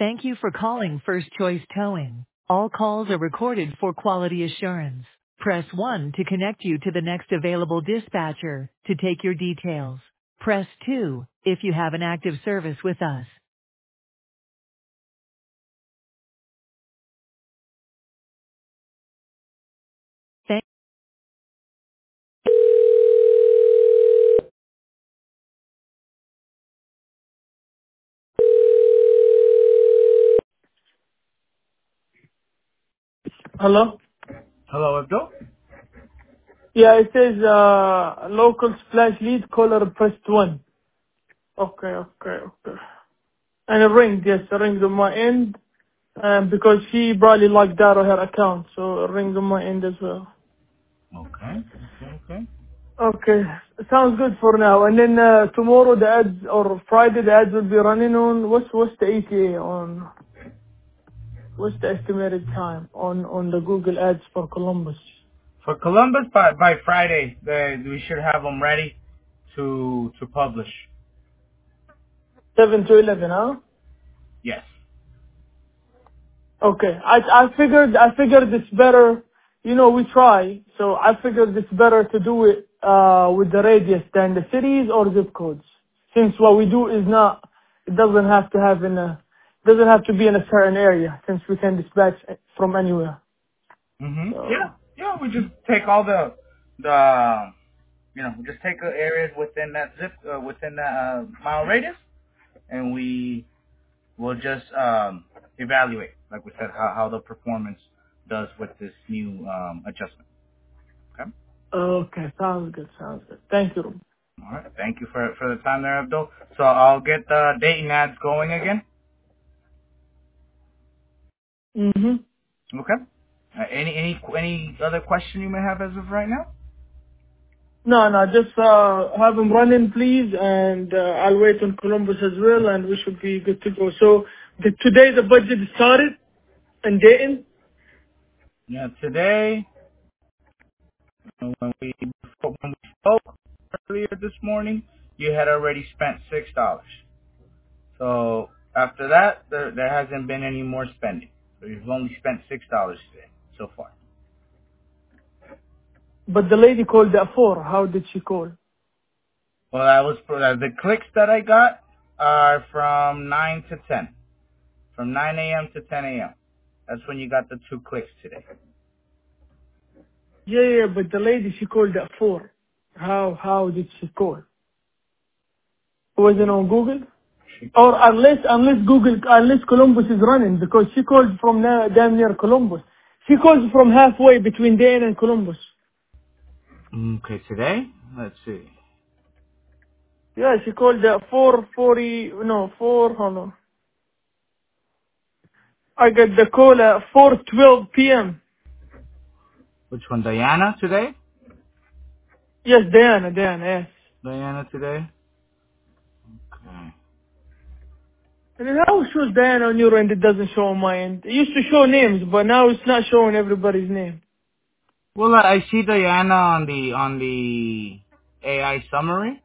Thank you for calling First Choice Towing. All calls are recorded for quality assurance. Press 1 to connect you to the next available dispatcher to take your details. Press 2 if you have an active service with us. Thank Hello? Hello, Abdul. Yeah, it says local splash lead caller pressed 1. Okay. And it ringed, yes, it ringed on my end. Because she probably logged out of her account, so it rings on my end as well. Okay. Okay, sounds good for now. And then tomorrow the ads, or Friday the ads will be running on, what's the ETA on, what's the estimated time on the Google ads for Columbus? For Columbus, by Friday, we should have them ready to publish. 7 to 11, huh? Yes. Okay. I figured it's better, we try, so I figured it's better to do it with the radius than the cities or zip codes. Since what we do is not, it doesn't have to be in a certain area, since we can dispatch from anywhere. Yeah. So, Yeah. We just take all the we just take areas within that within that mile radius, and we will just evaluate, like we said, how the performance does with this new adjustment. Okay. okay, sounds good. Thank you. All right. Thank you for the time there, Abdul. So I'll get the dating ads going again. Mm-hmm. Okay. Any other question you may have as of right now? No, just have them running, please, and I'll wait on Columbus as well, and we should be good to go. So today the budget started in Dayton. Yeah. Today, when we spoke earlier this morning, you had already spent $6. So after that, there hasn't been any more spending. So you've only spent $6 today so far. But the lady called at 4. How did she call? Well, that was for the clicks that I got are from 9 to 10, from 9 a.m. to 10 a.m. That's when you got the 2 clicks today. Yeah, but the lady, she called at 4. How did she call? Was it on Google? Or unless Columbus is running, because she called from damn near Columbus. She called from halfway between Dayton and Columbus. Okay, today? Let's see. Yeah, she called at 4:40, no, 4, hold on. I got the call at 4:12 p.m. Which one, Diana today? Yes, Diana, yes. Diana today? Okay. And then how shows Diana on your end? It doesn't show on my end. It used to show names, but now it's not showing everybody's name. Well, I see Diana on the AI summary.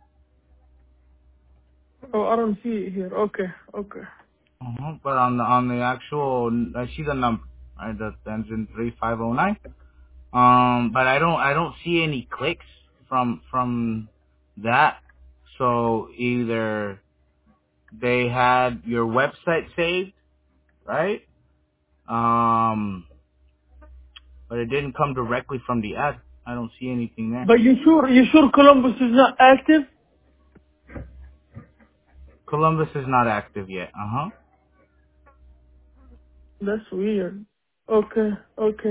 Oh, I don't see it here. Okay. But on the actual, I see the number, right? That ends in 3509. But I don't see any clicks from that. So either they had your website saved, right? But it didn't come directly from the ad. I don't see anything there. But you sure Columbus is not active? Columbus is not active yet. That's weird. Okay.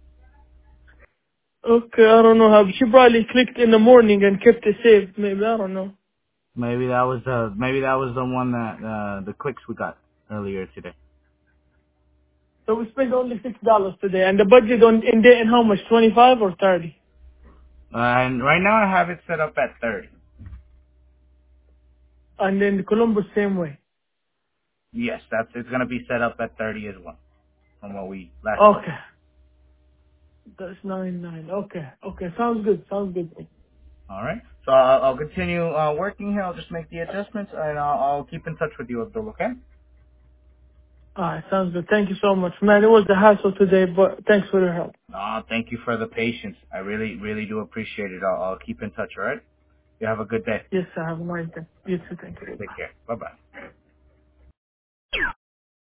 I don't know how. She probably clicked in the morning and kept it saved. Maybe, I don't know. Maybe that was the one that the clicks we got earlier today. So we spent only $6 today, and the budget in Dayton how much? 25 or 30? And right now I have it set up at 30. And then Columbus same way. Yes, it's gonna be set up at 30 as well, from what we last spoke. Okay. That's 9. Okay. Sounds good. All right. So I'll continue working here. I'll just make the adjustments, and I'll keep in touch with you, Abdul. Okay? Alright, sounds good. Thank you so much, man. It was a hassle today, but thanks for your help. Thank you for the patience. I really, really do appreciate it. I'll keep in touch, all right? You have a good day. Yes, I have a nice day. You too. Thank you. Take care. Bye-bye.